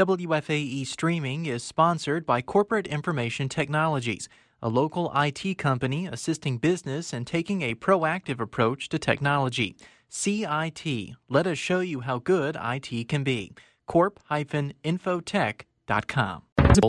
WFAE Streaming is sponsored by Corporate Information Technologies, a local IT company assisting business and taking a proactive approach to technology. CIT. Let us show you how good IT can be. corp-infotech.com.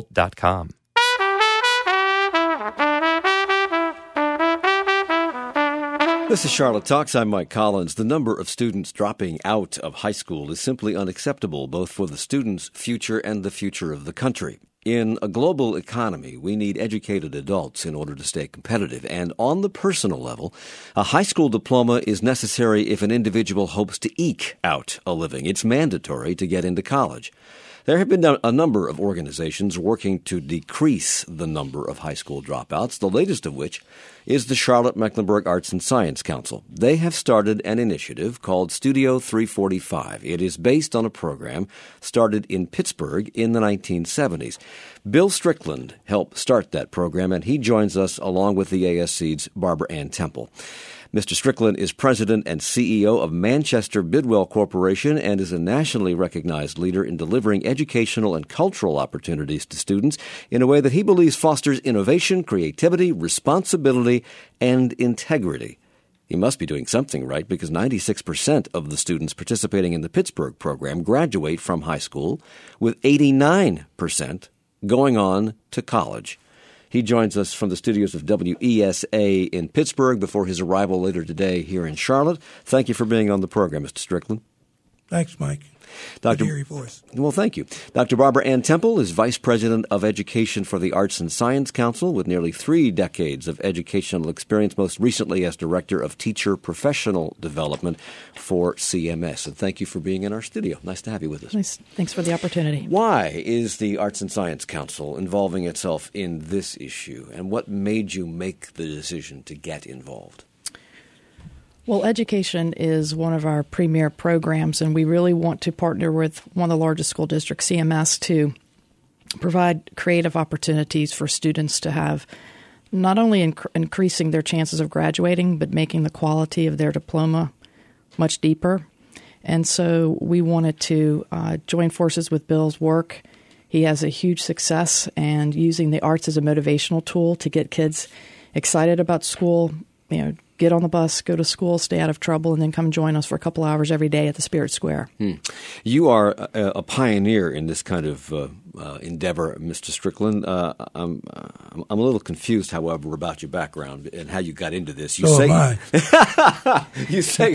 This is Charlotte Talks. I'm Mike Collins. The number of students dropping out of high school is simply unacceptable, both for the students' future and the future of the country. In a global economy, we need educated adults in order to stay competitive. And on the personal level, a high school diploma is necessary if an individual hopes to eke out a living. It's mandatory to get into college. There have been a number of organizations working to decrease the number of high school dropouts, the latest of which is the Charlotte-Mecklenburg Arts and Science Council. They have started an initiative called Studio 345. It is based on a program started in Pittsburgh in the 1970s. Bill Strickland helped start that program, and he joins us along with the ASC's Barbara Ann Temple. Mr. Strickland is president and CEO of Manchester Bidwell Corporation and is a nationally recognized leader in delivering educational and cultural opportunities to students in a way that he believes fosters innovation, creativity, responsibility, and integrity. He must be doing something right because 96% of the students participating in the Pittsburgh program graduate from high school, with 89% going on to college. He joins us from the studios of WESA in Pittsburgh before his arrival later today here in Charlotte. Thank you for being on the program, Mr. Strickland. Thanks, Mike. Good to hear your voice. Well, thank you. Dr. Barbara Ann Temple is Vice President of Education for the Arts and Science Council with nearly 3 decades of educational experience, most recently as Director of Teacher Professional Development for CMS. And thank you for being in our studio. Nice to have you with us. Nice. Thanks for the opportunity. Why is the Arts and Science Council involving itself in this issue, and what made you make the decision to get involved? Well, education is one of our premier programs, and we really want to partner with one of the largest school districts, CMS, to provide creative opportunities for students to have not only increasing their chances of graduating, but making the quality of their diploma much deeper. And so we wanted to join forces with Bill's work. He has a huge success and using the arts as a motivational tool to get kids excited about school, get on the bus, go to school, stay out of trouble, and then come join us for a couple hours every day at the Spirit Square. You are a pioneer in this kind of endeavor, Mr. Strickland. I'm a little confused, however, about your background and how you got into this. You say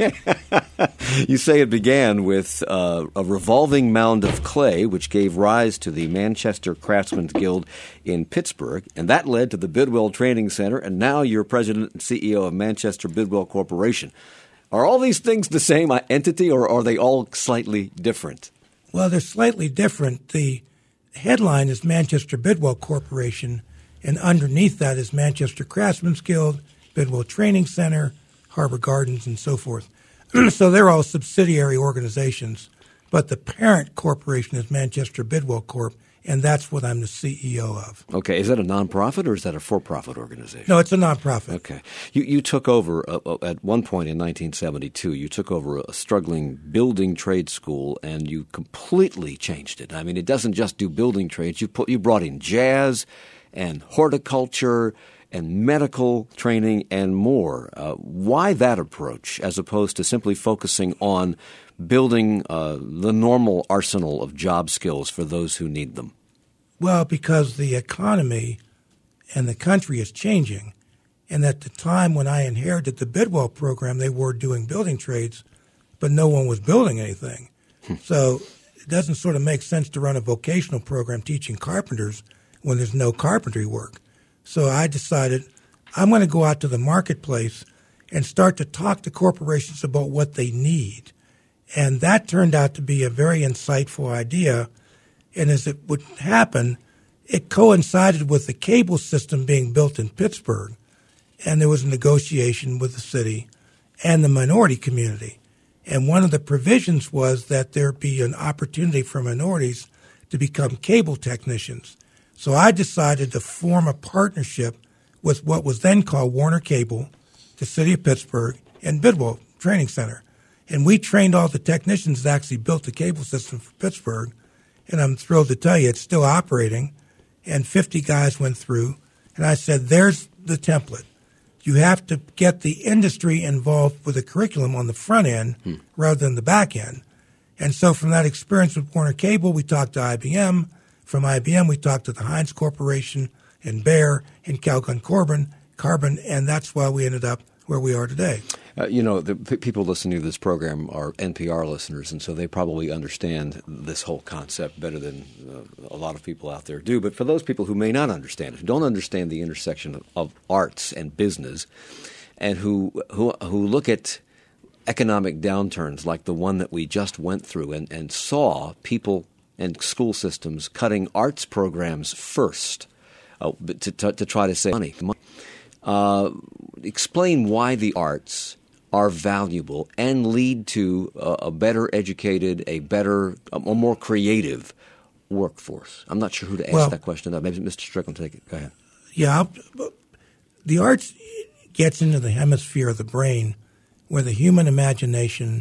it began with a revolving mound of clay, which gave rise to the Manchester Craftsmen's Guild in Pittsburgh, and that led to the Bidwell Training Center, and now you're president and CEO of Manchester Bidwell Corporation. Are all these things the same entity, or are they all slightly different? Well, they're slightly different. The headline is Manchester Bidwell Corporation, and underneath that is Manchester Craftsmen's Guild, Bidwell Training Center, Harbor Gardens, and so forth. So they're all subsidiary organizations, but the parent corporation is Manchester Bidwell Corp., and that's what I'm the CEO of. Okay. Is that a nonprofit or is that a for-profit organization? No, it's a nonprofit. Okay. You took over at one point in 1972. You took over a struggling building trade school, and you completely changed it. I mean, it doesn't just do building trades. You brought in jazz and horticulture and medical training and more. Why that approach as opposed to simply focusing on building the normal arsenal of job skills for those who need them? Well, because the economy and the country is changing. And at the time when I inherited the Bidwell program, they were doing building trades, but no one was building anything. So it doesn't sort of make sense to run a vocational program teaching carpenters when there's no carpentry work. So I decided I'm going to go out to the marketplace and start to talk to corporations about what they need. And that turned out to be a very insightful idea. And as it would happen, it coincided with the cable system being built in Pittsburgh. And there was a negotiation with the city and the minority community. And one of the provisions was that there be an opportunity for minorities to become cable technicians. So I decided to form a partnership with what was then called Warner Cable, the city of Pittsburgh, and Bidwell Training Center. And we trained all the technicians that actually built the cable system for Pittsburgh. and I'm thrilled to tell you it's still operating, and 50 guys went through, and I said, there's the template. You have to get the industry involved with the curriculum on the front end rather than the back end. And so from that experience with Warner Cable, we talked to IBM. From IBM, we talked to the Heinz Corporation and Bayer and Calgon Carbon, and that's why we ended up where we are today. The people listening to this program are NPR listeners, and so they probably understand this whole concept better than a lot of people out there do. But for those people who may not understand it, who don't understand the intersection of arts and business, and who look at economic downturns like the one that we just went through and saw people and school systems cutting arts programs first to try to save money. Explain why the arts are valuable and lead to a better educated, a more creative workforce. I'm not sure who to ask that question of. Maybe Mr. Strickland take it. Go ahead. Yeah, the arts gets into the hemisphere of the brain where the human imagination,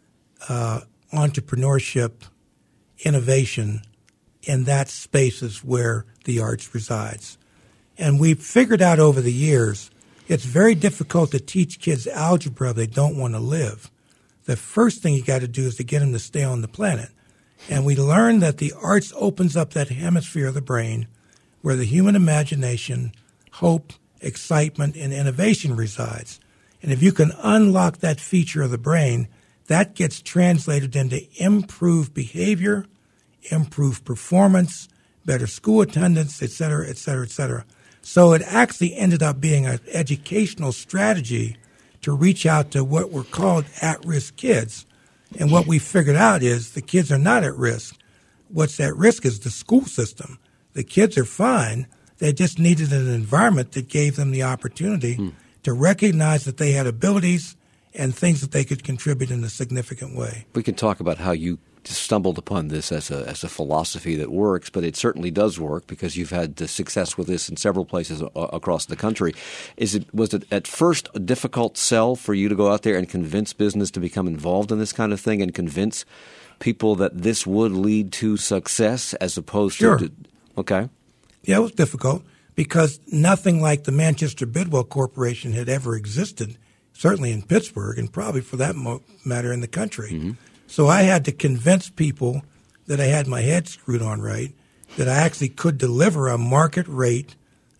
entrepreneurship, innovation, in that space is where the arts resides. And we've figured out over the years it's very difficult to teach kids algebra if they don't want to live. The first thing you got to do is to get them to stay on the planet. And we learned that the arts opens up that hemisphere of the brain where the human imagination, hope, excitement, and innovation resides. And if you can unlock that feature of the brain, that gets translated into improved behavior, improved performance, better school attendance, et cetera, et cetera, et cetera. So it actually ended up being an educational strategy to reach out to what were called at-risk kids. And what we figured out is the kids are not at risk. What's at risk is the school system. The kids are fine. They just needed an environment that gave them the opportunity to recognize that they had abilities and things that they could contribute in a significant way. We can talk about how you stumbled upon this as a philosophy that works, but it certainly does work because you've had success with this in several places across the country. Was it at first a difficult sell for you to go out there and convince business to become involved in this kind of thing and convince people that this would lead to success as opposed to okay? Yeah, it was difficult because nothing like the Manchester Bidwell Corporation had ever existed, certainly in Pittsburgh and probably for that matter in the country. Mm-hmm. So I had to convince people that I had my head screwed on right, that I actually could deliver a market rate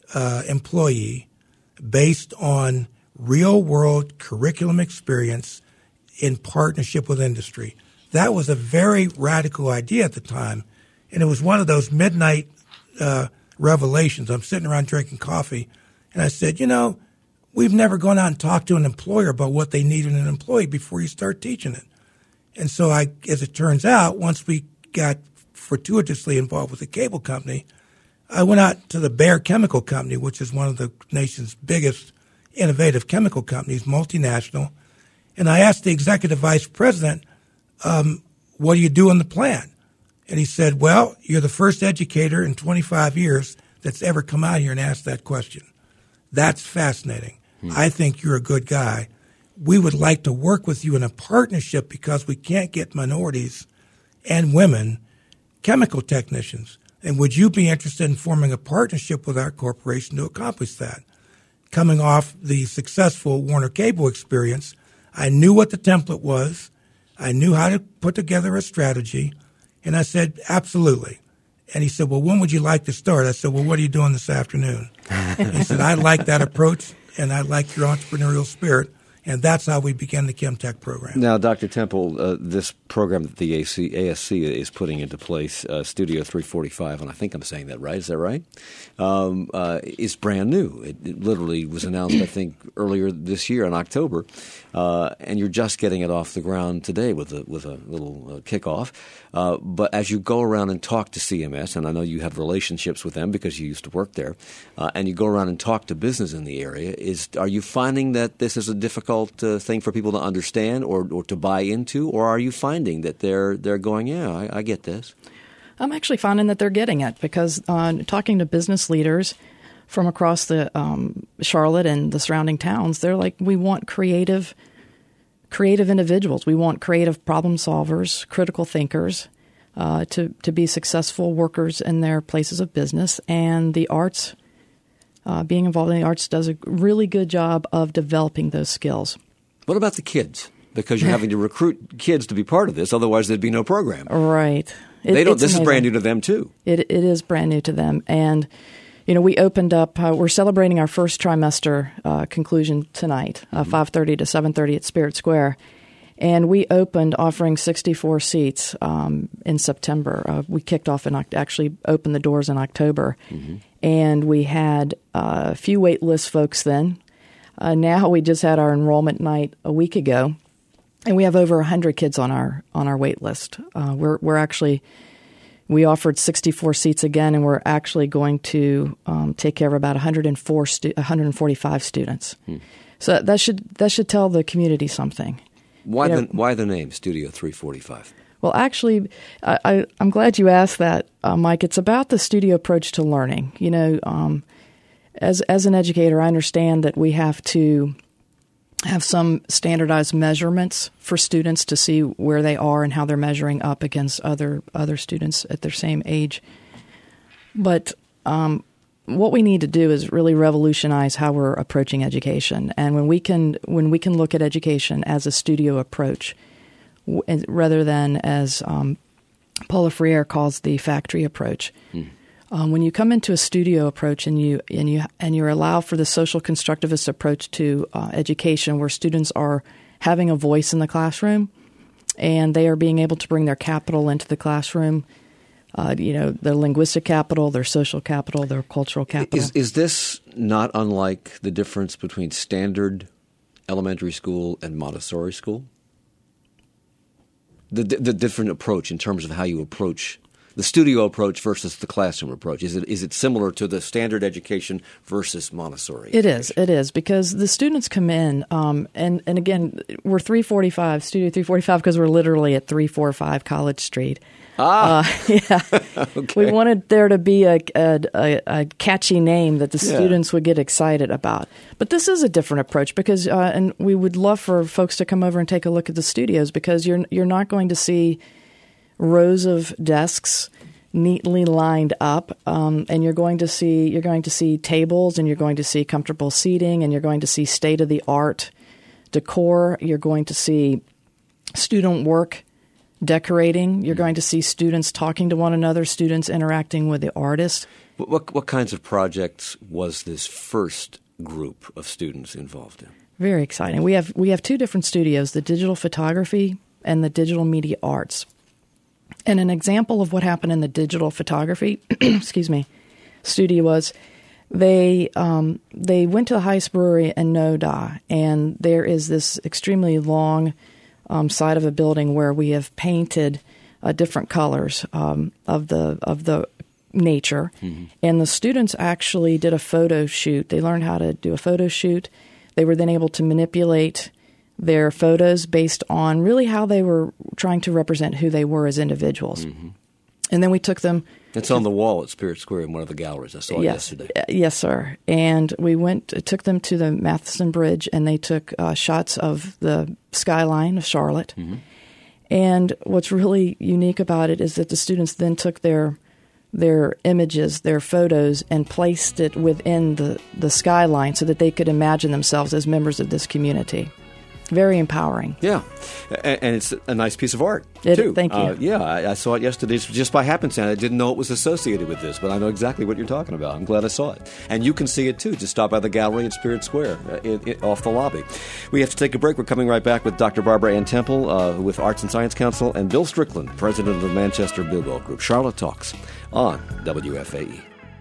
employee based on real-world curriculum experience in partnership with industry. That was a very radical idea at the time, and it was one of those midnight revelations. I'm sitting around drinking coffee, and I said, we've never gone out and talked to an employer about what they need in an employee before you start teaching it. And so as it turns out, once we got fortuitously involved with the cable company, I went out to the Bayer Chemical Company, which is one of the nation's biggest innovative chemical companies, multinational, and I asked the executive vice president, what do you do in the plant? And he said, well, you're the first educator in 25 years that's ever come out here and asked that question. That's fascinating. I think you're a good guy. We would like to work with you in a partnership because we can't get minorities and women chemical technicians. And would you be interested in forming a partnership with our corporation to accomplish that? Coming off the successful Warner Cable experience, I knew what the template was. I knew how to put together a strategy. And I said, absolutely. And he said, well, when would you like to start? I said, well, what are you doing this afternoon? He said, I like that approach, and I like your entrepreneurial spirit. And that's how we began the ChemTech program. Now, Dr. Temple, this program that the ASC is putting into place, Studio 345, and I think I'm saying that right. Is that right? Is brand new. It literally was announced, I think, earlier this year in October, and you're just getting it off the ground today with a little kickoff. But as you go around and talk to CMS, and I know you have relationships with them because you used to work there, and you go around and talk to business in the area, are you finding that this is a difficult thing for people to understand or to buy into, or are you finding that they're going, yeah, I get this? I'm actually finding that they're getting it because talking to business leaders from across the Charlotte and the surrounding towns, they're like, we want creative individuals. We want creative problem solvers, critical thinkers. to be successful workers in their places of business. And the arts, being involved in the arts, does a really good job of developing those skills. What about the kids? Because you're having to recruit kids to be part of this, otherwise there'd be no program. Right. This is brand new to them too. It is brand new to them, and we opened up. We're celebrating our first trimester conclusion tonight, 5:30 to 7:30 at Spirit Square, and we opened offering 64 seats in September. We kicked off and actually opened the doors in October, and we had a few wait list folks then. Now we just had our enrollment night a week ago. And we have over 100 kids on our wait list. We offered 64 seats again, and we're actually going to take care of about 145 students. So that should tell the community something. Why the name Studio 345? Well, actually, I'm glad you asked that, Mike. It's about the studio approach to learning. As an educator, I understand that we have to have some standardized measurements for students to see where they are and how they're measuring up against other students at their same age. But what we need to do is really revolutionize how we're approaching education. And when we can look at education as a studio approach, rather than as Paula Freire calls the factory approach. When you come into a studio approach and you allow for the social constructivist approach to education, where students are having a voice in the classroom and they are being able to bring their capital into the classroom, their linguistic capital, their social capital, their cultural capital. Is this not unlike the difference between standard elementary school and Montessori school? The different approach in terms of how you approach the studio approach versus the classroom approach. Is it similar to the standard education versus Montessori? It is, because the students come in, and again, we're 345, Studio 345, because we're literally at 345 College Street. Yeah. Okay. We wanted there to be a catchy name that the students would get excited about. But this is a different approach because, and we would love for folks to come over and take a look at the studios, because you're not going to see rows of desks neatly lined up, and you're going to see tables, and you're going to see comfortable seating, and you're going to see state-of-the-art decor. You're going to see student work decorating. You're going to see students talking to one another, students interacting with the artist. What kinds of projects was this first group of students involved in? Very exciting. We have two different studios, the digital photography and the digital media arts. And an example of what happened in the digital photography, studio was they went to the Heist Brewery in Noda, and there is this extremely long side of a building where we have painted different colors of the nature. Mm-hmm. And the students actually did a photo shoot. They learned how to do a photo shoot. They were then able to manipulate their photos based on really how they were trying to represent who they were as individuals. Mm-hmm. And then we took them... It's on the wall at Spirit Square in one of the galleries. I saw it yesterday. Yes, sir. And we took them to the Matheson Bridge, and they took shots of the skyline of Charlotte. Mm-hmm. And what's really unique about it is that the students then took their images, their photos, and placed it within the skyline so that they could imagine themselves as members of this community. Very empowering. Yeah. And it's a nice piece of art, too. Thank you. I saw it yesterday just by happenstance. I didn't know it was associated with this, but I know exactly what you're talking about. I'm glad I saw it. And you can see it, too. Just stop by the gallery at Spirit Square, off the lobby. We have to take a break. We're coming right back with Dr. Barbara Ann Temple with Arts and Science Council, and Bill Strickland, president of the Manchester Bilbo Group. Charlotte Talks on WFAE.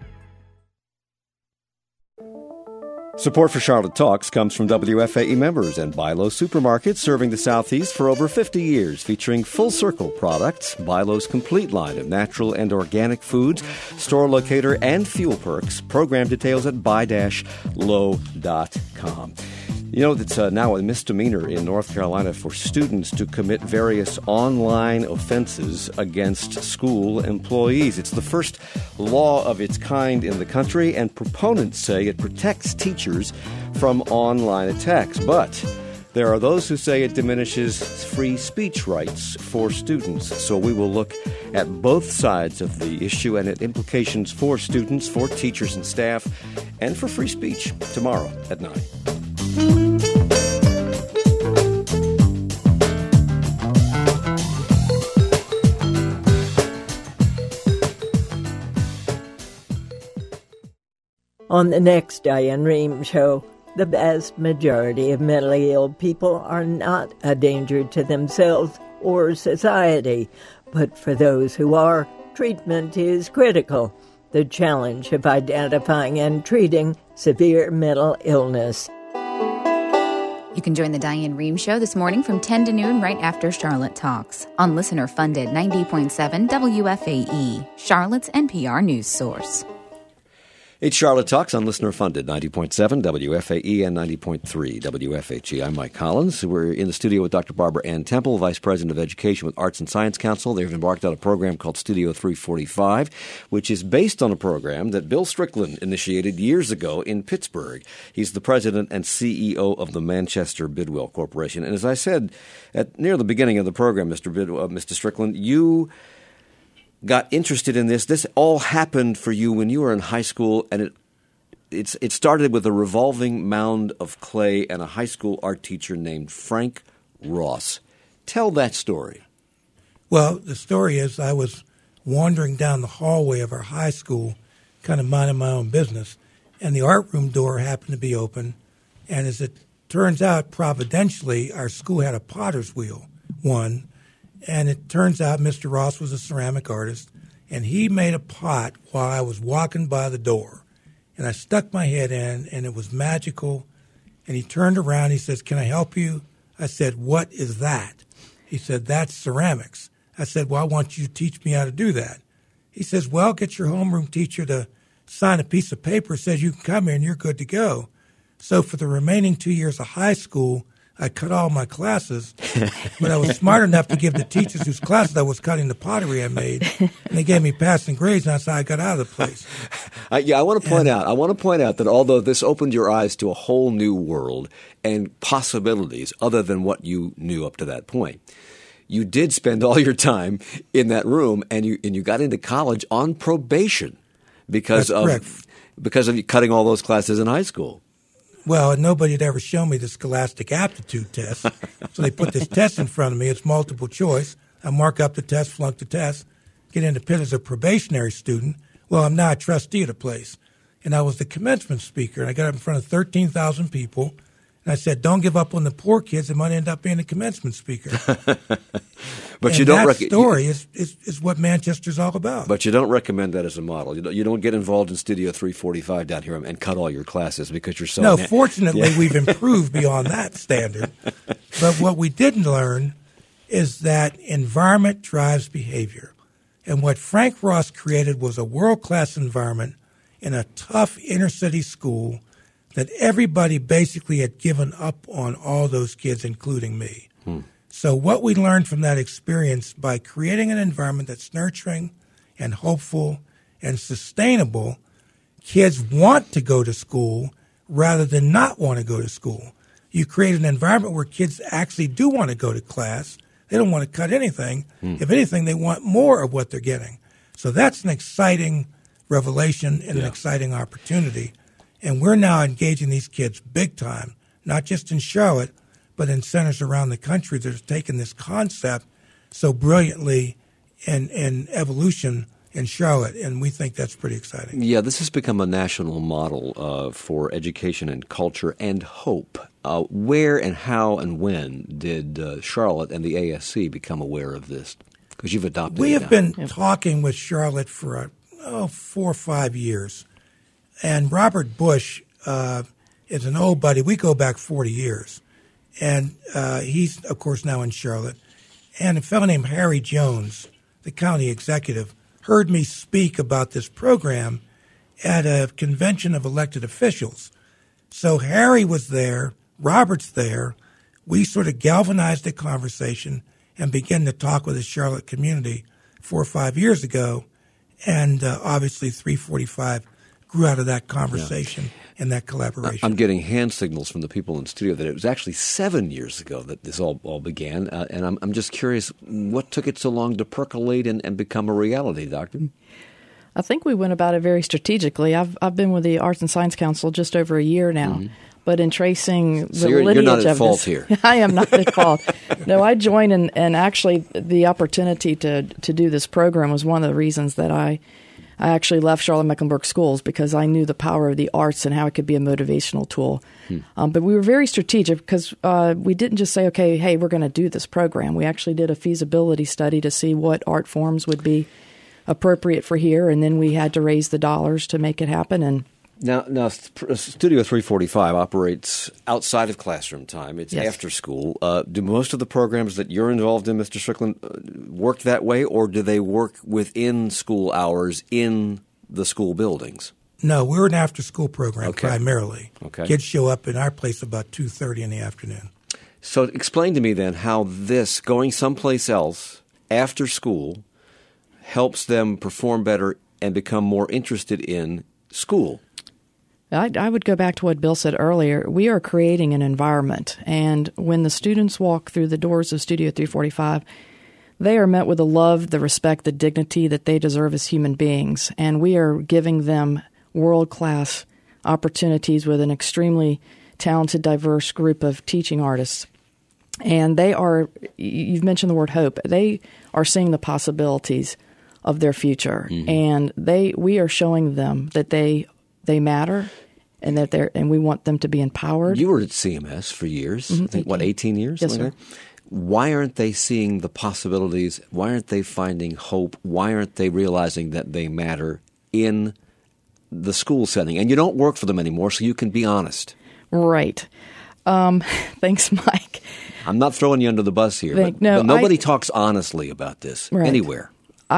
Support for Charlotte Talks comes from WFAE members and Bilo Supermarkets, serving the Southeast for over 50 years, featuring Full Circle products, Bilo's complete line of natural and organic foods, store locator, and fuel perks. Program details at buy-low.com. You know, it's now a misdemeanor in North Carolina for students to commit various online offenses against school employees. It's the first law of its kind in the country, and proponents say it protects teachers from online attacks. But There are those who say it diminishes free speech rights for students. So we will look at both sides of the issue and its implications for students, for teachers and staff, and for free speech tomorrow at 9. On the next Diane Rehm Show, the vast majority of mentally ill people are not a danger to themselves or society, but for those who are, treatment is critical. The challenge of identifying and treating severe mental illness. You can join the Diane Rehm Show this morning from 10 to noon right after Charlotte Talks on listener-funded 90.7 WFAE, Charlotte's NPR news source. It's Charlotte Talks on listener-funded 90.7 WFAE and 90.3 WFHE. I'm Mike Collins. We're in the studio with Dr. Barbara Ann Temple, Vice President of Education with Arts and Science Council. They've embarked on a program called Studio 345, which is based on a program that Bill Strickland initiated years ago in Pittsburgh. He's the president and CEO of the Manchester Bidwell Corporation. And as I said near the beginning of the program, Mr. Strickland, you got interested in this. This all happened for you when you were in high school, and it started with a revolving mound of clay and a high school art teacher named Frank Ross. Tell that story. Well, the story is I was wandering down the hallway of our high school, kind of minding my own business, and the art room door happened to be open. And as it turns out, providentially, our school had a potter's wheel, one. And it turns out Mr. Ross was a ceramic artist, and he made a pot while I was walking by the door. And I stuck my head in, and it was magical. And he turned around. He says, "Can I help you?" I said, "What is that?" He said, "That's ceramics." I said, "Well, I want you to teach me how to do that." He says, "Well, get your homeroom teacher to sign a piece of paper that says you can come here and you're good to go." So for the remaining 2 years of high school, I cut all my classes, but I was smart enough to give the teachers whose classes I was cutting the pottery I made, and they gave me passing grades, and that's how I got out of the place. I want to point out that although this opened your eyes to a whole new world and possibilities other than what you knew up to that point, you did spend all your time in that room, and you got into college on probation because of you cutting all those classes in high school. Well, nobody had ever shown me the Scholastic Aptitude Test, so they put this test in front of me. It's multiple choice. I mark up the test, flunk the test, get into Pitt as a probationary student. Well, I'm now a trustee of the place, and I was the commencement speaker, and I got up in front of 13,000 people, and I said, "Don't give up on the poor kids. It might end up being a commencement speaker." But and you don't. That story is what Manchester's all about. But you don't recommend that as a model. You don't get involved in Studio 345 down here and cut all your classes because you're so. No, fortunately, we've improved beyond that standard. But what we didn't learn is that environment drives behavior, and what Frank Ross created was a world-class environment in a tough inner-city school that everybody basically had given up on all those kids, including me. So what we learned from that experience by creating an environment that's nurturing and hopeful and sustainable, kids want to go to school rather than not want to go to school. You create an environment where kids actually do want to go to class. They don't want to cut anything. If anything, they want more of what they're getting. So that's an exciting revelation and an exciting opportunity. And we're now engaging these kids big time, not just in Charlotte, but in centers around the country that have taken this concept so brilliantly in evolution in Charlotte, and we think that's pretty exciting. Yeah, this has become a national model for education and culture and hope. Where and how and when did Charlotte and the ASC become aware of this? Because you've adopted it. We have been talking with Charlotte for 4 or 5 years, and Robert Bush is an old buddy. We go back 40 years. And he's, of course, now in Charlotte. And a fellow named Harry Jones, the county executive, heard me speak about this program at a convention of elected officials. So Harry was there, Robert's there. We sort of galvanized the conversation and began to talk with the Charlotte community 4 or 5 years ago. And obviously 345 grew out of that conversation and that collaboration. I'm getting hand signals from the people in the studio that it was actually 7 years ago that this all began. And I'm just curious, what took it so long to percolate and become a reality, Doctor? I think we went about it very strategically. I've been with the Arts and Science Council just over a year now. Mm-hmm. But in tracing the lineage you're not at of fault this, here. I am not at fault. No, I joined, and actually the opportunity to do this program was one of the reasons that I actually left Charlotte-Mecklenburg Schools, because I knew the power of the arts and how it could be a motivational tool. But we were very strategic because we didn't just say, okay, hey, we're going to do this program. We actually did a feasibility study to see what art forms would be appropriate for here, and then we had to raise the dollars to make it happen. And Now, Studio 345 operates outside of classroom time. It's after school. Do most of the programs that you're involved in, Mr. Strickland, work that way, or do they work within school hours in the school buildings? No, we're an after-school program primarily. Okay. Kids show up in our place about 2:30 in the afternoon. So explain to me then how this, going someplace else after school, helps them perform better and become more interested in school. I would go back to what Bill said earlier. We are creating an environment, and when the students walk through the doors of Studio 345, they are met with the love, the respect, the dignity that they deserve as human beings, and we are giving them world-class opportunities with an extremely talented, diverse group of teaching artists. And they are, you've mentioned the word hope, they are seeing the possibilities of their future, and we are showing them that they matter, and and we want them to be empowered. You were at CMS for years. I think, 18 years? Yes, sir. Like that? Why aren't they seeing the possibilities? Why aren't they finding hope? Why aren't they realizing that they matter in the school setting? And you don't work for them anymore, so you can be honest. Right. Thanks, Mike. I'm not throwing you under the bus here, but nobody talks honestly about this anywhere.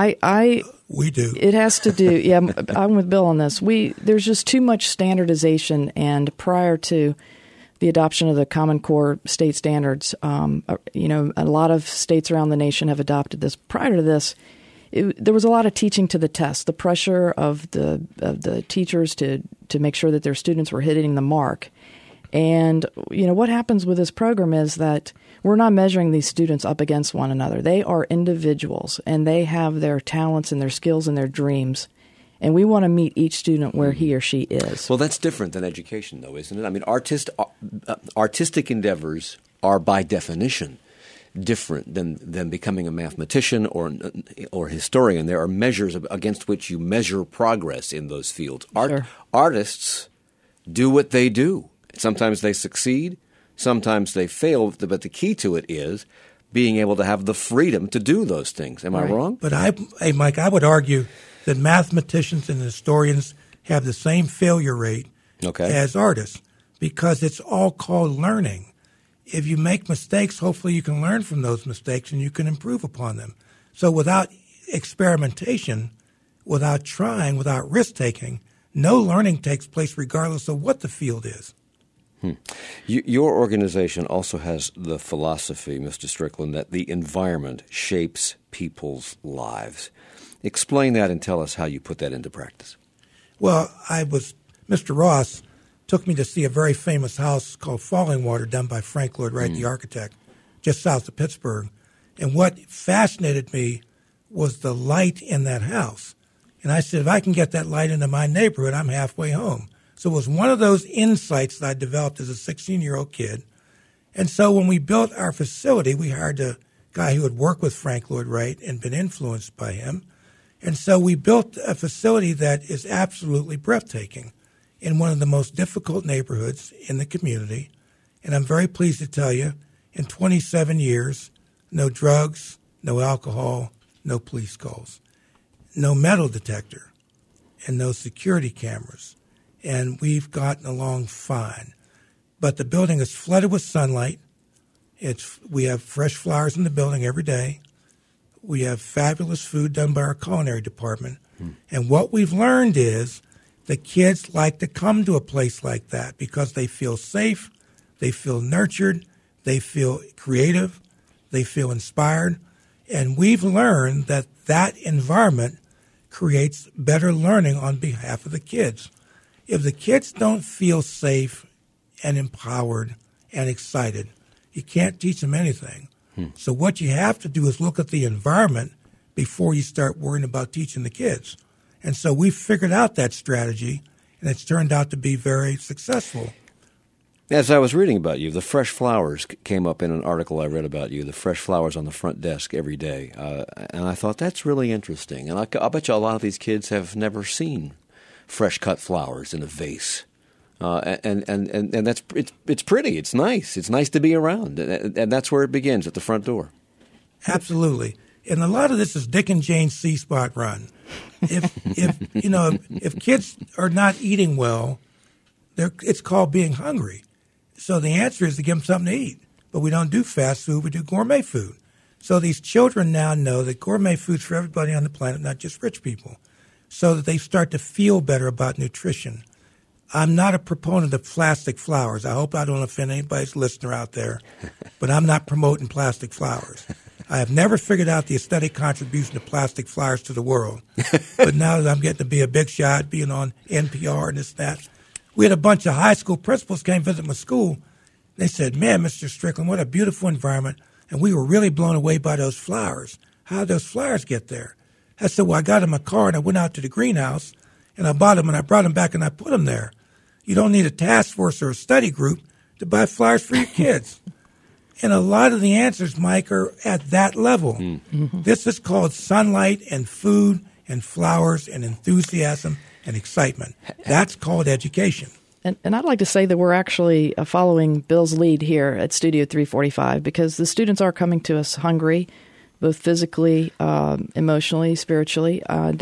We do. It has to do. Yeah, I'm with Bill on this. There's just too much standardization, and prior to the adoption of the Common Core state standards, a lot of states around the nation have adopted this. Prior to this, there was a lot of teaching to the test. The pressure of the teachers to make sure that their students were hitting the mark. And, what happens with this program is that we're not measuring these students up against one another. They are individuals, and they have their talents and their skills and their dreams. And we want to meet each student where he or she is. Well, that's different than education, though, isn't it? I mean, artistic endeavors are, by definition, different than becoming a mathematician or historian. There are measures against which you measure progress in those fields. Sure. Artists do what they do. Sometimes they succeed, sometimes they fail, but the key to it is being able to have the freedom to do those things. Am I wrong? But Mike, I would argue that mathematicians and historians have the same failure rate as artists, because it's all called learning. If you make mistakes, hopefully you can learn from those mistakes and you can improve upon them. So without experimentation, without trying, without risk-taking, no learning takes place regardless of what the field is. Your organization also has the philosophy, Mr. Strickland, that the environment shapes people's lives. Explain that and tell us how you put that into practice. Well, Mr. Ross took me to see a very famous house called Falling Water done by Frank Lloyd Wright, the architect, just south of Pittsburgh. And what fascinated me was the light in that house. And I said, if I can get that light into my neighborhood, I'm halfway home. So it was one of those insights that I developed as a 16-year-old kid. And so when we built our facility, we hired a guy who had worked with Frank Lloyd Wright and been influenced by him. And so we built a facility that is absolutely breathtaking in one of the most difficult neighborhoods in the community. And I'm very pleased to tell you, in 27 years, no drugs, no alcohol, no police calls, no metal detector, and no security cameras. And we've gotten along fine. But the building is flooded with sunlight. We have fresh flowers in the building every day. We have fabulous food done by our culinary department. And what we've learned is the kids like to come to a place like that because they feel safe, they feel nurtured, they feel creative, they feel inspired. And we've learned that environment creates better learning on behalf of the kids. if the kids don't feel safe and empowered and excited, you can't teach them anything. So what you have to do is look at the environment before you start worrying about teaching the kids. And so we figured out that strategy, and it's turned out to be very successful. As I was reading about you, the fresh flowers came up in an article I read about you, the fresh flowers on the front desk every day. And I thought, that's really interesting. And I'll bet you a lot of these kids have never seen fresh cut flowers in a vase. And that's it's pretty. It's nice. It's nice to be around, and that's where it begins, at the front door. Absolutely, and a lot of this is Dick and Jane's C-Spot run. If kids are not eating well, it's called being hungry. So the answer is to give them something to eat. But we don't do fast food; we do gourmet food. So these children now know that gourmet food's for everybody on the planet, not just rich people, so that they start to feel better about nutrition. I'm not a proponent of plastic flowers. I hope I don't offend anybody's listener out there, but I'm not promoting plastic flowers. I have never figured out the aesthetic contribution of plastic flowers to the world. But now that I'm getting to be a big shot, being on NPR and this, that, we had a bunch of high school principals came visit my school. They said, man, Mr. Strickland, what a beautiful environment. And we were really blown away by those flowers. How did those flowers get there? I said, well, I got in my car and I went out to the greenhouse and I bought them and I brought them back and I put them there. You don't need a task force or a study group to buy flowers for your kids. And a lot of the answers, Mike, are at that level. Mm-hmm. This is called sunlight and food and flowers and enthusiasm and excitement. That's called education. And I'd like to say that we're actually following Bill's lead here at Studio 345 because the students are coming to us hungry, both physically, emotionally, spiritually.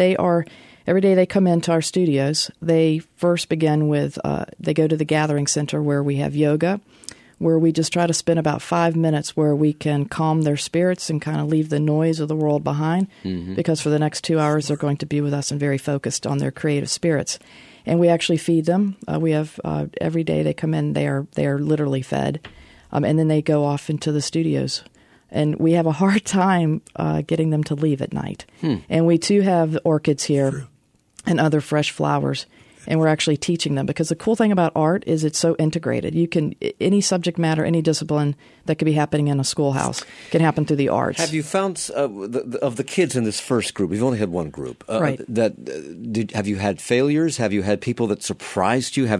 Every day they come into our studios, they first begin with, they go to the Gathering Center where we have yoga, where we just try to spend about 5 minutes where we can calm their spirits and kind of leave the noise of the world behind, because for the next 2 hours they're going to be with us and very focused on their creative spirits. And we actually feed them. We have, every day they come in, they are literally fed, and then they go off into the studios. And we have a hard time getting them to leave at night. And we too have orchids here and other fresh flowers, and we're actually teaching them, because the cool thing about art is it's so integrated. You can, any subject matter, any discipline that could be happening in a schoolhouse can happen through the arts. Have you found of the kids in this first group? We've only had one group. Right. Have you had failures? Have you had people that surprised you? Have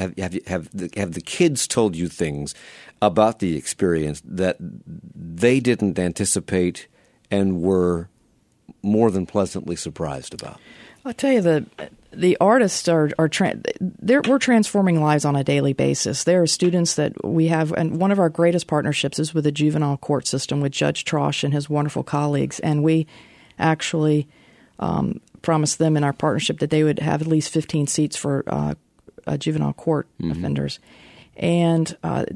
the kids told you things about the experience that they didn't anticipate and were more than pleasantly surprised about? I'll tell you, the artists we're transforming lives on a daily basis. There are students that we have, and one of our greatest partnerships is with the juvenile court system with Judge Trosh and his wonderful colleagues. And we actually promised them in our partnership that they would have at least 15 seats for juvenile court offenders. And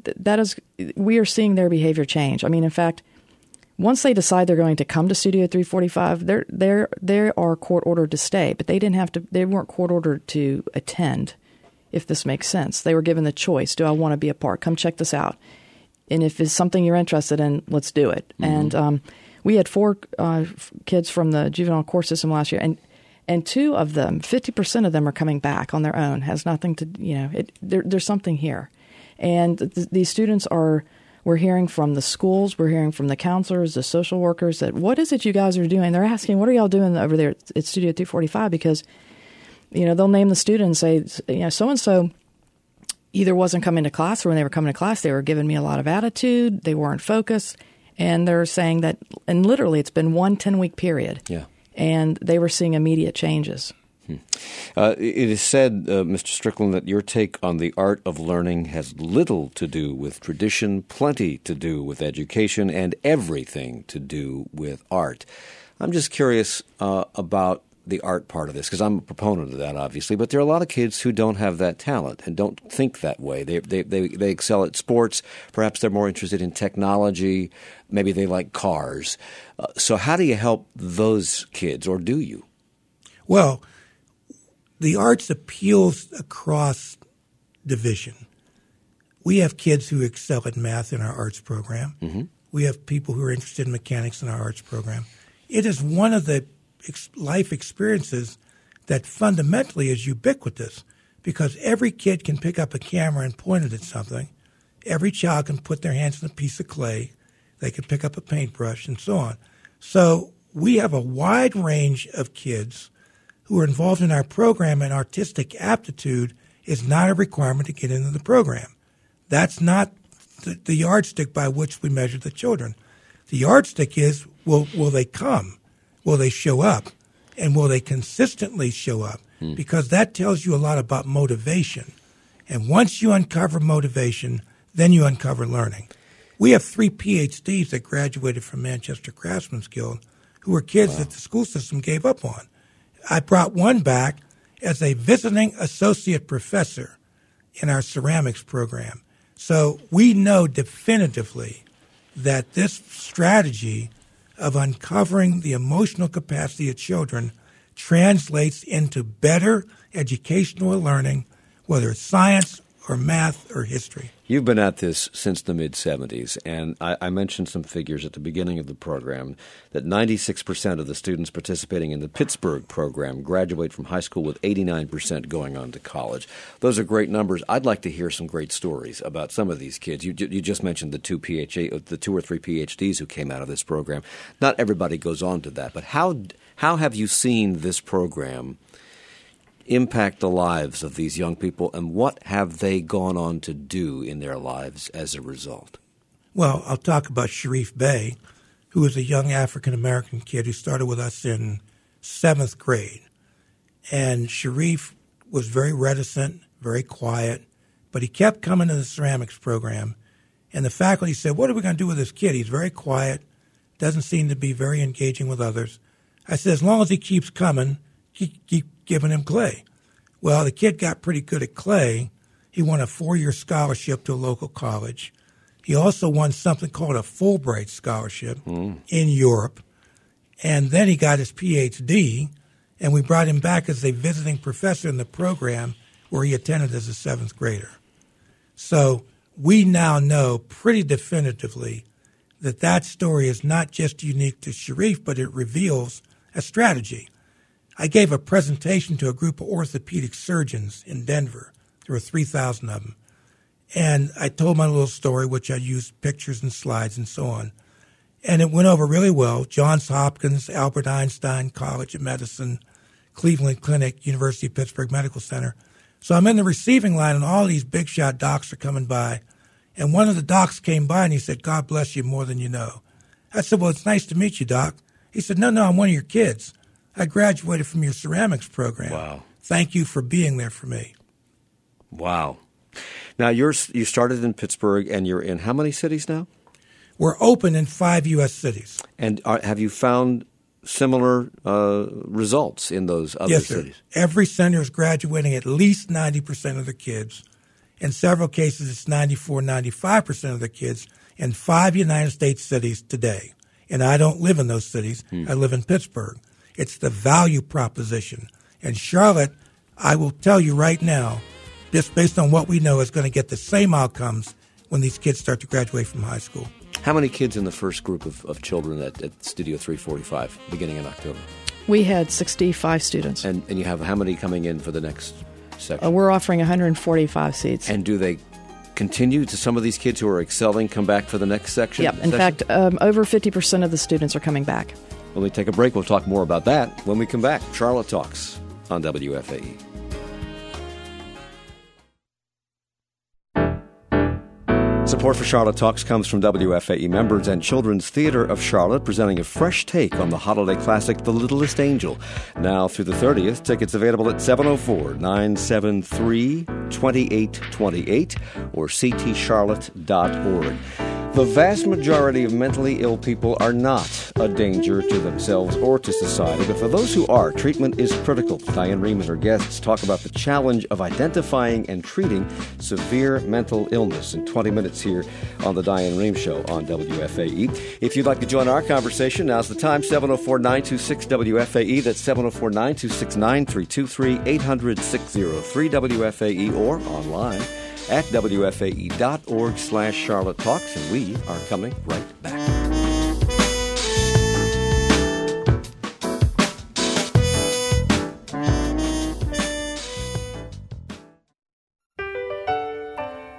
we are seeing their behavior change. I mean, in fact, once they decide they're going to come to Studio 345, they are court ordered to stay, but they weren't court ordered to attend, if this makes sense. They were given the choice. Do I want to be a part? Come check this out. And if it's something you're interested in, let's do it. And we had 4 kids from the juvenile court system last year, and 2 of them, 50% of them are coming back on their own. Has nothing to, there's something here. And these students we're hearing from the schools, we're hearing from the counselors, the social workers, that what is it you guys are doing? They're asking, what are y'all doing over there at Studio 345? Because, they'll name the student and say, so-and-so either wasn't coming to class, or when they were coming to class, they were giving me a lot of attitude, they weren't focused, and they're saying that, and literally it's been 1 10-week period. Yeah. And they were seeing immediate changes. It is said, Mr. Strickland, that your take on the art of learning has little to do with tradition, plenty to do with education, and everything to do with art. I'm just curious about the art part of this, because I'm a proponent of that, obviously, but there are a lot of kids who don't have that talent and don't think that way. They excel at sports. Perhaps they're more interested in technology. Maybe they like cars. So how do you help those kids, or do you? Well, the arts appeals across division. We have kids who excel at math in our arts program. We have people who are interested in mechanics in our arts program. It is one of the life experiences that fundamentally is ubiquitous. because every kid can pick up a camera and point it at something. Every child can put their hands on a piece of clay. They can pick up a paintbrush and so on. So we have a wide range of kids who are involved in our program, and artistic aptitude is not a requirement to get into the program. That's not the yardstick by which we measure the children. The yardstick is, will they come? Will they show up? And will they consistently show up? Because that tells you a lot about motivation. And once you uncover motivation, then you uncover learning. We have 3 PhDs that graduated from Manchester Craftsmen's Guild who were kids that the school system gave up on. I brought one back as a visiting associate professor in our ceramics program. So we know definitively that this strategy of uncovering the emotional capacity of children translates into better educational learning, whether it's science or math or history. You've been at this since the mid-'70s, and I mentioned some figures at the beginning of the program that 96% of the students participating in the Pittsburgh program graduate from high school, with 89% going on to college. Those are great numbers. I'd like to hear some great stories about some of these kids. You just mentioned the 2 or 3 PhDs who came out of this program. Not everybody goes on to that, but how have you seen this program impact the lives of these young people, and what have they gone on to do in their lives as a result? Well, I'll talk about Sharif Bey, who was a young African-American kid who started with us in 7th grade. And Sharif was very reticent, very quiet, but he kept coming to the ceramics program. And the faculty said, what are we going to do with this kid? He's very quiet, doesn't seem to be very engaging with others. I said, as long as he keeps coming, keep giving him clay. Well, the kid got pretty good at clay. He won a 4-year scholarship to a local college. He also won something called a Fulbright scholarship in Europe. And then he got his PhD, and we brought him back as a visiting professor in the program where he attended as a 7th grader. So we now know pretty definitively that that story is not just unique to Sharif, but it reveals a strategy. I gave a presentation to a group of orthopedic surgeons in Denver. There were 3,000 of them. And I told my little story, which I used pictures and slides and so on. And it went over really well. Johns Hopkins, Albert Einstein College of Medicine, Cleveland Clinic, University of Pittsburgh Medical Center. So I'm in the receiving line, and all these big shot docs are coming by. And one of the docs came by, and he said, God bless you more than you know. I said, well, it's nice to meet you, Doc. He said, no, I'm one of your kids. I graduated from your ceramics program. Wow. Thank you for being there for me. Wow. Now, you started in Pittsburgh, and you're in how many cities now? We're open in 5 U.S. cities. And have you found similar results in those other cities? Yes, sir. Every center is graduating at least 90% of the kids. In several cases, it's 94, 95% of the kids in 5 United States cities today. And I don't live in those cities. I live in Pittsburgh. It's the value proposition. And Charlotte, I will tell you right now, just based on what we know, is going to get the same outcomes when these kids start to graduate from high school. How many kids in the first group of children at Studio 345 beginning in October? We had 65 students. And you have how many coming in for the next section? We're offering 145 seats. And do they continue to some of these kids who are excelling come back for the next section? Yep. In fact, over 50% of the students are coming back. When we take a break, we'll talk more about that when we come back. Charlotte Talks on WFAE. Support for Charlotte Talks comes from WFAE members and Children's Theater of Charlotte, presenting a fresh take on the holiday classic The Littlest Angel. Now through the 30th, tickets available at 704-973-2828 or ctcharlotte.org. The vast majority of mentally ill people are not a danger to themselves or to society, but for those who are, treatment is critical. Diane Rehm and her guests talk about the challenge of identifying and treating severe mental illness in 20 minutes here on The Diane Rehm Show on WFAE. If you'd like to join our conversation, now's the time, 704-926-WFAE. That's 704-926-9323, 800-603-WFAE, or online at WFAE.org/Charlotte Talks, and we are coming right back.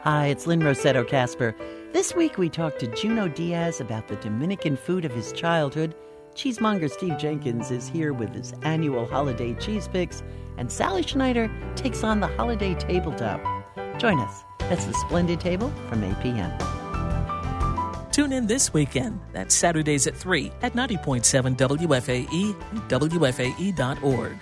Hi, it's Lynn Rossetto Casper. This week we talked to Junot Diaz about the Dominican food of his childhood. Cheesemonger Steve Jenkins is here with his annual holiday cheese picks, and Sally Schneider takes on the holiday tabletop. Join us. That's the Splendid Table from 8 p.m. Tune in this weekend. That's Saturdays at 3 at 90.7 WFAE and WFAE.org.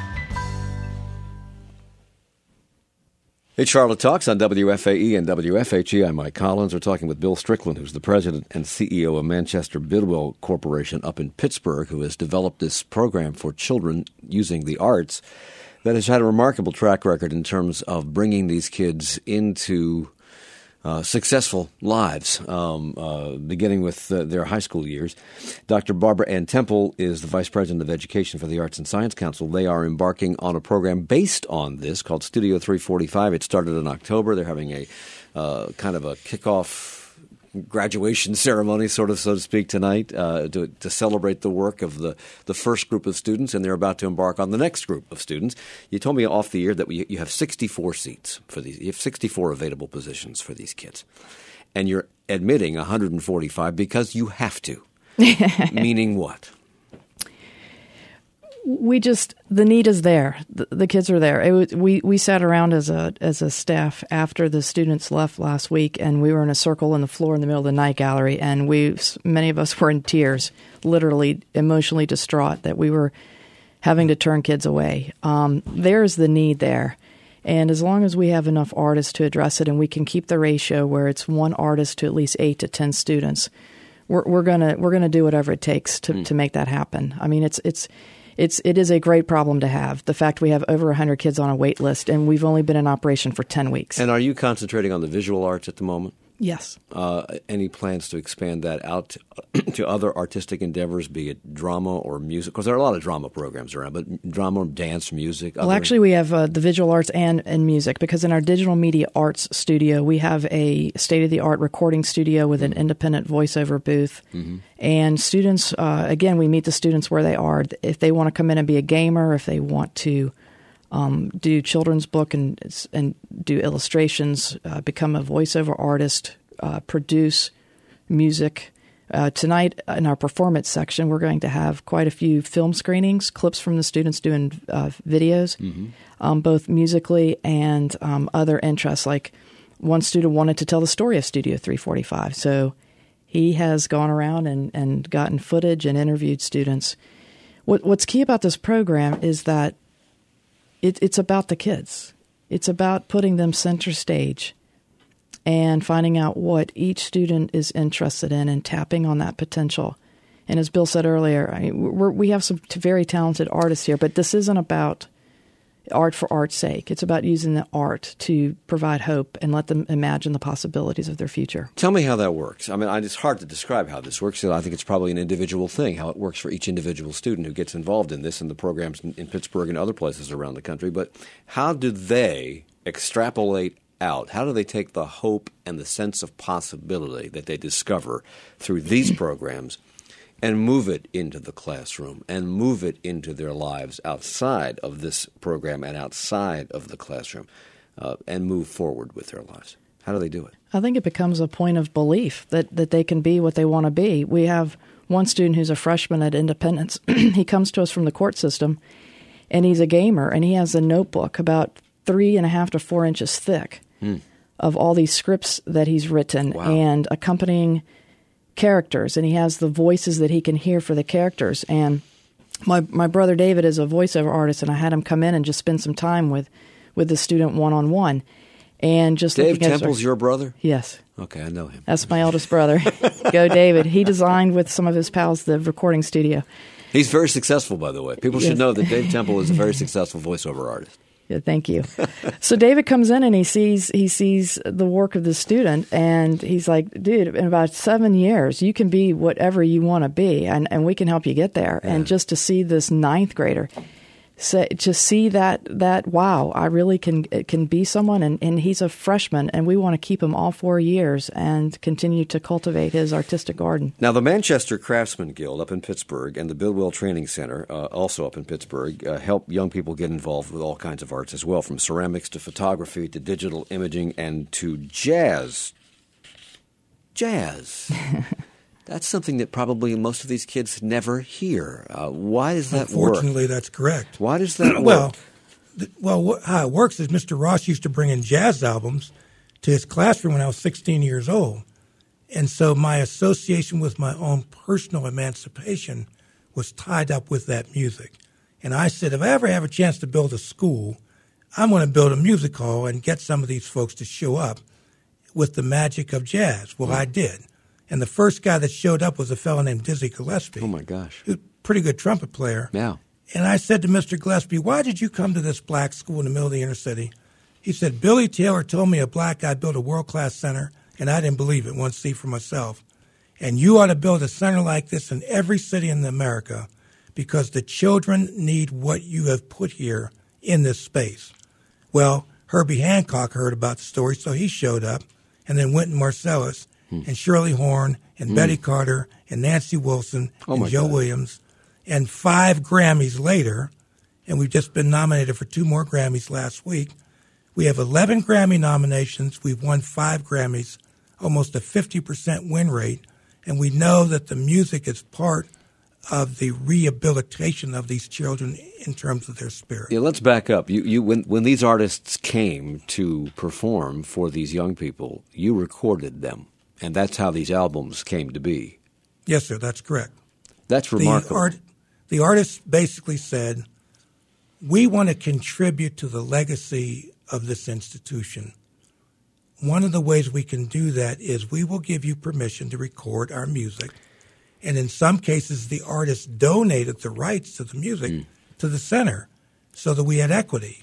It's Charlotte Talks on WFAE and WFHE. I'm Mike Collins. We're talking with Bill Strickland, who's the president and CEO of Manchester Bidwell Corporation up in Pittsburgh, who has developed this program for children using the arts that has had a remarkable track record in terms of bringing these kids into successful lives, beginning with their high school years. Dr. Barbara Ann Temple is the Vice President of Education for the Arts and Science Council. They are embarking on a program based on this called Studio 345. It started in October. They're having a kind of a kickoff graduation ceremony, sort of, so to speak, tonight to celebrate the work of the first group of students, and they're about to embark on the next group of students. You told me off the air that you have 64 seats for these. You have 64 available positions for these kids, and you're admitting 145 because you have to. Meaning what? The need is there. The kids are there. We sat around as a staff after the students left last week, and we were in a circle on the floor in the middle of the night gallery, and many of us were in tears, literally emotionally distraught that we were having to turn kids away. There's the need there. And as long as we have enough artists to address it, and we can keep the ratio where it's one artist to at least 8 to 10 students, we're gonna do whatever it takes to make that happen. I mean, it is a great problem to have, the fact we have over 100 kids on a wait list, and we've only been in operation for 10 weeks. And are you concentrating on the visual arts at the moment? Yes. Any plans to expand that out to other artistic endeavors, be it drama or music? Because there are a lot of drama programs around, but drama, dance, music. Well, actually, we have the visual arts and music, because in our digital media arts studio, we have a state-of-the-art recording studio with an independent voiceover booth. Mm-hmm. And students, again, we meet the students where they are. If they want to come in and be a gamer, if they want to do children's book and do illustrations, become a voiceover artist, produce music. Tonight in our performance section, we're going to have quite a few film screenings, clips from the students doing videos, both musically and other interests. Like one student wanted to tell the story of Studio 345, so he has gone around and gotten footage and interviewed students. What's key about this program is that it's about the kids. It's about putting them center stage and finding out what each student is interested in and tapping on that potential. And as Bill said earlier, we have some very talented artists here, but this isn't about art for art's sake. It's about using the art to provide hope and let them imagine the possibilities of their future. Tell me how that works. I mean, it's hard to describe how this works. I think it's probably an individual thing, how it works for each individual student who gets involved in this and the programs in Pittsburgh and other places around the country. But how do they extrapolate out? How do they take the hope and the sense of possibility that they discover through these programs and move it into the classroom and move it into their lives outside of this program and outside of the classroom and move forward with their lives? How do they do it? I think it becomes a point of belief that they can be what they want to be. We have one student who's a freshman at Independence. He comes to us from the court system, and he's a gamer, and he has a notebook about 3.5 to 4 inches thick of all these scripts that he's written and accompanying characters, and he has the voices that he can hear for the characters. And my brother David is a voiceover artist, and I had him come in and just spend some time with the student one-on-one. And just Dave Temple's your brother? Yes. Okay, I know him. That's my eldest brother. Go David. He designed with some of his pals the recording studio. He's very successful, by the way. People should know that Dave Temple is a very successful voiceover artist. Yeah, thank you. So David comes in and he sees the work of the student, and he's like, dude, in about 7 years, you can be whatever you want to be, and we can help you get there. Yeah. And just to see this 9th grader to see that wow, I really can be someone, and he's a freshman, and we want to keep him all 4 years and continue to cultivate his artistic garden. Now, the Manchester Craftsman Guild up in Pittsburgh and the Bidwell Training Center, also up in Pittsburgh, help young people get involved with all kinds of arts as well, from ceramics to photography to digital imaging and to jazz. Jazz. That's something that probably most of these kids never hear. Why does that work? Unfortunately, that's correct. Why does that work? Well, how it works is Mr. Ross used to bring in jazz albums to his classroom when I was 16 years old. And so my association with my own personal emancipation was tied up with that music. And I said, if I ever have a chance to build a school, I'm going to build a music hall and get some of these folks to show up with the magic of jazz. Well, I did. And the first guy that showed up was a fellow named Dizzy Gillespie. Oh, my gosh. He was a pretty good trumpet player. Yeah. And I said to Mr. Gillespie, why did you come to this black school in the middle of the inner city? He said, Billy Taylor told me a black guy built a world-class center, and I didn't believe it, wanted to see for myself. And you ought to build a center like this in every city in America because the children need what you have put here in this space. Well, Herbie Hancock heard about the story, so he showed up, and then Wynton Marsalis, and Shirley Horn, and Betty Carter, and Nancy Wilson, and Joe Williams. And 5 Grammys later, and we've just been nominated for 2 more Grammys last week, we have 11 Grammy nominations. We've won 5 Grammys, almost a 50% win rate. And we know that the music is part of the rehabilitation of these children in terms of their spirit. Yeah, let's back up. When these artists came to perform for these young people, you recorded them. And that's how these albums came to be. Yes, sir, that's correct. That's remarkable. The artists basically said, we want to contribute to the legacy of this institution. One of the ways we can do that is we will give you permission to record our music. And in some cases, the artists donated the rights to the music to the center so that we had equity.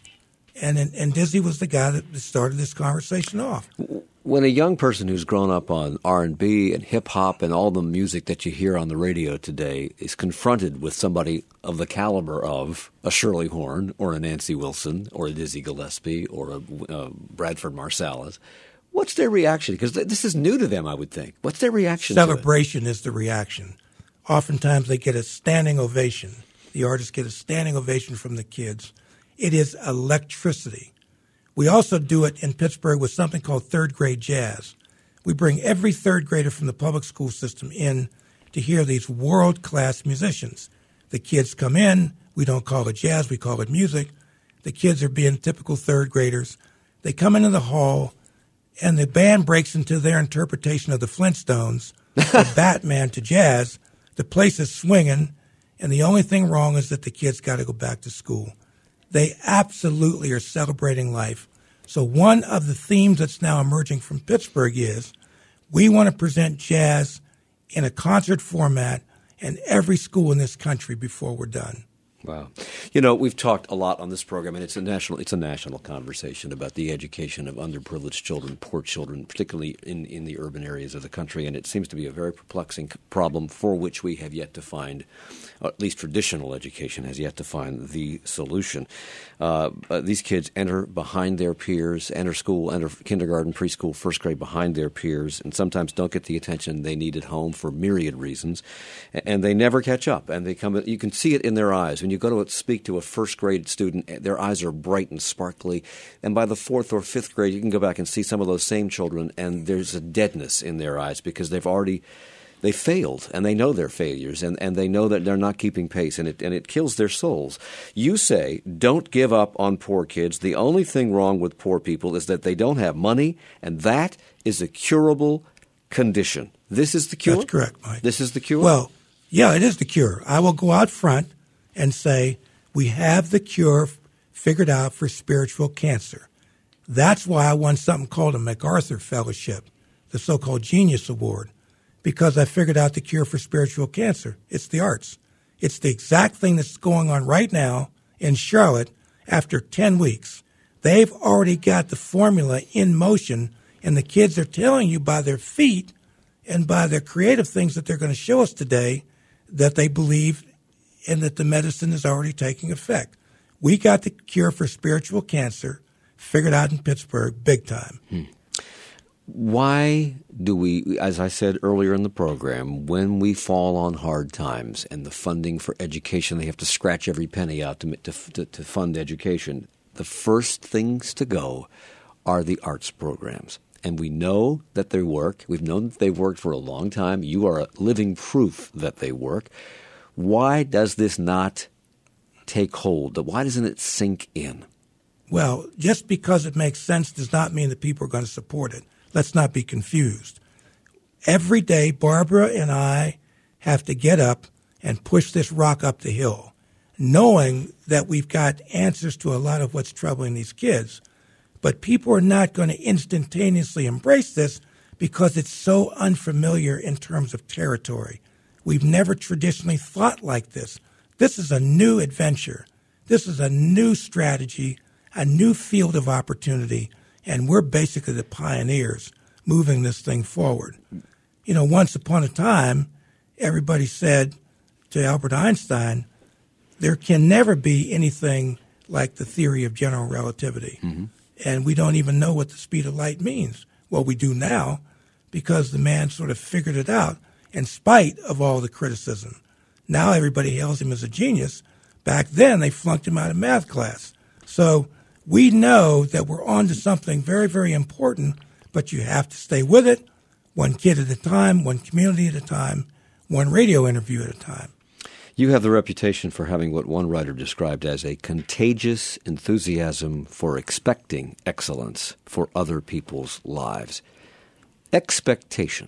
And Dizzy was the guy that started this conversation off. When a young person who's grown up on R&B and hip-hop and all the music that you hear on the radio today is confronted with somebody of the caliber of a Shirley Horn or a Nancy Wilson or a Dizzy Gillespie or a Bradford Marsalis, what's their reaction? Because this is new to them, I would think. What's their reaction Celebration is the reaction. Oftentimes they get a standing ovation. The artists get a standing ovation from the kids. It is electricity. We also do it in Pittsburgh with something called third grade jazz. We bring every third grader from the public school system in to hear these world-class musicians. The kids come in. We don't call it jazz. We call it music. The kids are being typical third graders. They come into the hall, and the band breaks into their interpretation of the Flintstones, the Batman to jazz. The place is swinging, and the only thing wrong is that the kids got to go back to school. They absolutely are celebrating life. So one of the themes that's now emerging from Pittsburgh is we want to present jazz in a concert format in every school in this country before we're done. Wow. You know, we've talked a lot on this program, and it's a national conversation about the education of underprivileged children, poor children, particularly in the urban areas of the country, and it seems to be a very perplexing problem for which we have yet to find, or at least traditional education has yet to find the solution. These kids enter behind their peers, enter kindergarten, preschool, first grade behind their peers, and sometimes don't get the attention they need at home for myriad reasons, and they never catch up, and they come. You can see it in their eyes. When you go to speak to a first grade student, their eyes are bright and sparkly. And by the 4th or 5th grade, you can go back and see some of those same children, and there's a deadness in their eyes because they failed, and they know their failures, and they know that they're not keeping pace, and it kills their souls. You say, don't give up on poor kids. The only thing wrong with poor people is that they don't have money, and that is a curable condition. This is the cure? That's correct, Mike. This is the cure? Well, yeah, it is the cure. I will go out front and say, we have the cure figured out for spiritual cancer. That's why I won something called a MacArthur Fellowship, the so-called Genius Award, because I figured out the cure for spiritual cancer. It's the arts. It's the exact thing that's going on right now in Charlotte after 10 weeks. They've already got the formula in motion, and the kids are telling you by their feet and by their creative things that they're going to show us today that they believe and that the medicine is already taking effect. We got the cure for spiritual cancer figured out in Pittsburgh big time. Why do we, as I said earlier in the program, when we fall on hard times and the funding for education, they have to scratch every penny out to fund education, the first things to go are the arts programs. And we know that they work. We've known that they've worked for a long time. You are living proof that they work. Why does this not take hold? Why doesn't it sink in? Well, just because it makes sense does not mean that people are going to support it. Let's not be confused. Every day, Barbara and I have to get up and push this rock up the hill, knowing that we've got answers to a lot of what's troubling these kids. But people are not going to instantaneously embrace this because it's so unfamiliar in terms of territory. We've never traditionally thought like this. This is a new adventure. This is a new strategy, a new field of opportunity, and we're basically the pioneers moving this thing forward. You know, once upon a time, everybody said to Albert Einstein, there can never be anything like the theory of general relativity. Mm-hmm. And we don't even know what the speed of light means. Well, we do now because the man sort of figured it out in spite of all the criticism. Now everybody hails him as a genius. Back then, they flunked him out of math class. So we know that we're on to something very, very important, but you have to stay with it, one kid at a time, one community at a time, one radio interview at a time. You have the reputation for having what one writer described as a contagious enthusiasm for expecting excellence for other people's lives. Expectation.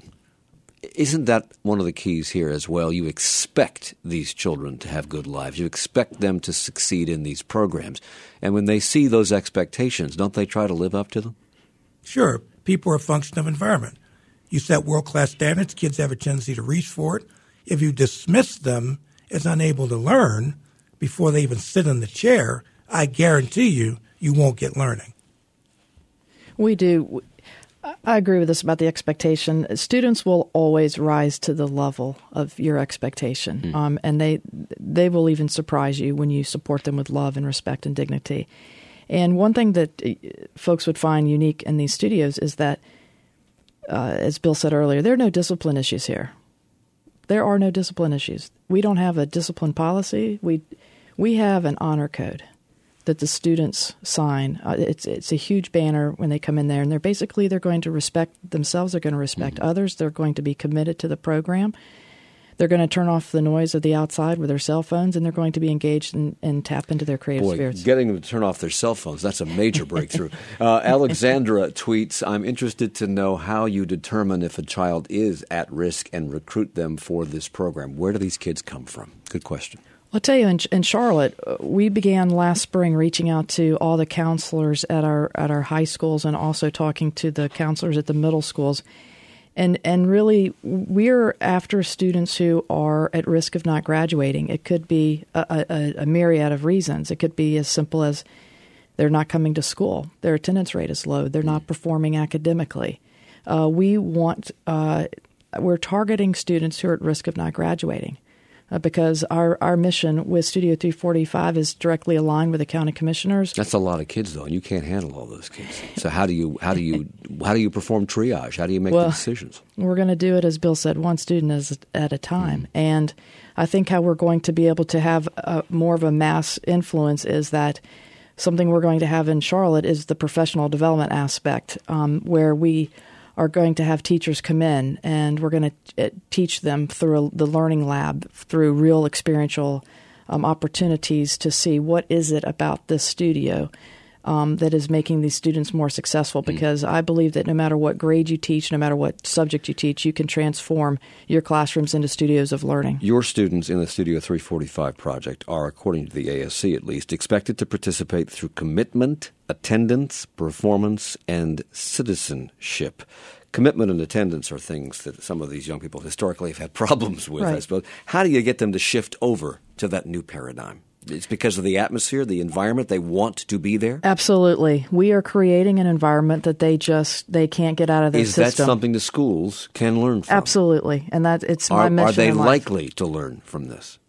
Isn't that one of the keys here as well? You expect these children to have good lives. You expect them to succeed in these programs. And when they see those expectations, don't they try to live up to them? Sure. People are a function of environment. You set world-class standards, kids have a tendency to reach for it. If you dismiss them as unable to learn before they even sit in the chair, I guarantee you, you won't get learning. We do. I agree with this about the expectation. Students will always rise to the level of your expectation, and they will even surprise you when you support them with love and respect and dignity. And one thing that folks would find unique in these studios is that, as Bill said earlier, there are no discipline issues here. There are no discipline issues. We don't have a discipline policy. We have an honor code that the students sign. It's a huge banner when they come in there, and they're going to respect themselves. They're going to respect others. They're going to be committed to the program. They're going to turn off the noise of the outside with their cell phones, and they're going to be engaged and tap into their creative spirits. Getting them to turn off their cell phones, that's a major breakthrough. Alexandra tweets, I'm interested to know how you determine if a child is at risk and recruit them for this program. Where do these kids come from? Good question. I'll tell you, in Charlotte, we began last spring reaching out to all the counselors at our high schools and also talking to the counselors at the middle schools. And really, we're after students who are at risk of not graduating. It could be a myriad of reasons. It could be as simple as they're not coming to school. Their attendance rate is low. They're not performing academically. We're targeting students who are at risk of not graduating. Because our mission with Studio 345 is directly aligned with the county commissioners. That's a lot of kids, though, and you can't handle all those kids. So how do you perform triage? How do you make the decisions? We're going to do it, as Bill said, one student at a time. And I think how we're going to be able to have more of a mass influence is that something we're going to have in Charlotte is the professional development aspect, where we are going to have teachers come in, and we're going to teach them through the learning lab, through real experiential opportunities to see what is it about this studio that is making these students more successful. Because I believe that no matter what grade you teach, no matter what subject you teach, you can transform your classrooms into studios of learning. Your students in the Studio 345 project are, according to the ASC at least, expected to participate through commitment, attendance, performance, and citizenship. Commitment and attendance are things that some of these young people historically have had problems with, I suppose. How do you get them to shift over to that new paradigm? It's because of the atmosphere, the environment, they want to be there? Absolutely. We are creating an environment that they can't get out of their system. Is that something the schools can learn from? Absolutely. And it's my mission. Are they likely to learn from this?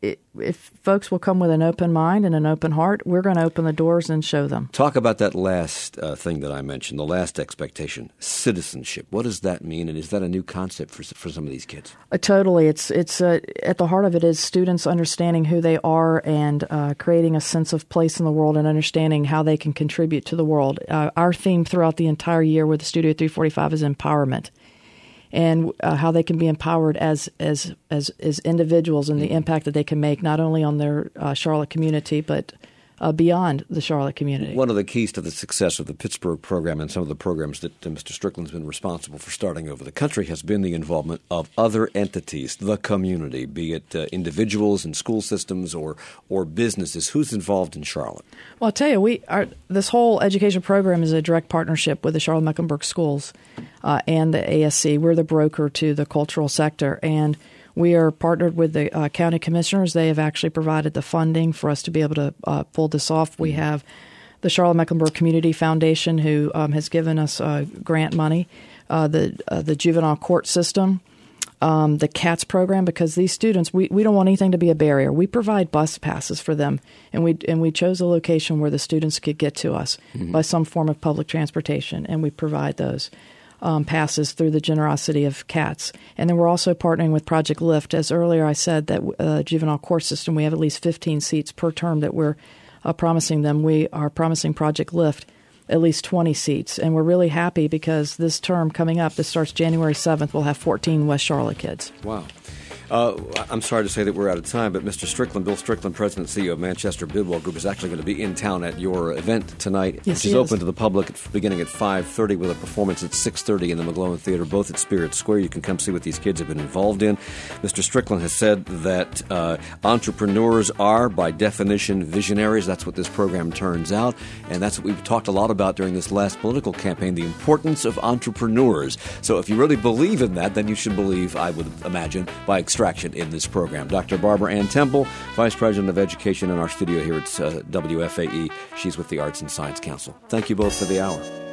if folks will come with an open mind and an open heart, we're going to open the doors and show them. Talk about that last thing that I mentioned, the last expectation, citizenship. What does that mean, and is that a new concept for some of these kids? Totally. It's at the heart of it is students understanding who they are and creating a sense of place in the world and understanding how they can contribute to the world. Our theme throughout the entire year with the Studio 345 is empowerment. And how they can be empowered as individuals and the impact that they can make not only on their Charlotte community but beyond the Charlotte community. One of the keys to the success of the Pittsburgh program and some of the programs that Mr. Strickland's been responsible for starting over the country has been the involvement of other entities, the community, be it individuals and school systems or businesses. Who's involved in Charlotte? Well, I'll tell you, this whole education program is a direct partnership with the Charlotte-Mecklenburg Schools and the ASC. We're the broker to the cultural sector, and we are partnered with the county commissioners. They have actually provided the funding for us to be able to pull this off. We have the Charlotte-Mecklenburg Community Foundation, who has given us grant money, the juvenile court system, the CATS program, because these students, we don't want anything to be a barrier. We provide bus passes for them, and we chose a location where the students could get to us by some form of public transportation, and we provide those passes through the generosity of CATS. And then we're also partnering with Project Lift. As earlier I said, that juvenile court system, we have at least 15 seats per term that we're promising them. We are promising Project Lift at least 20 seats. And we're really happy because this term coming up, this starts January 7th, we'll have 14 West Charlotte kids. Wow. I'm sorry to say that we're out of time, but Mr. Strickland, Bill Strickland, President and CEO of Manchester Bidwell Group, is actually going to be in town at your event tonight, yes, which is open to the public beginning at 5:30 with a performance at 6:30 in the McGlohon Theater, both at Spirit Square. You can come see what these kids have been involved in. Mr. Strickland has said that entrepreneurs are, by definition, visionaries. That's what this program turns out, and that's what we've talked a lot about during this last political campaign, the importance of entrepreneurs. So if you really believe in that, then you should believe, I would imagine, by extraction in this program. Dr. Barbara Ann Temple, Vice President of Education in our studio here at WFAE. She's with the Arts and Science Council. Thank you both for the hour.